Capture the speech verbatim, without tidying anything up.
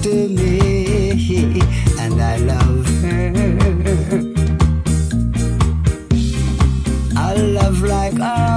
to me, and I love her. A love like ours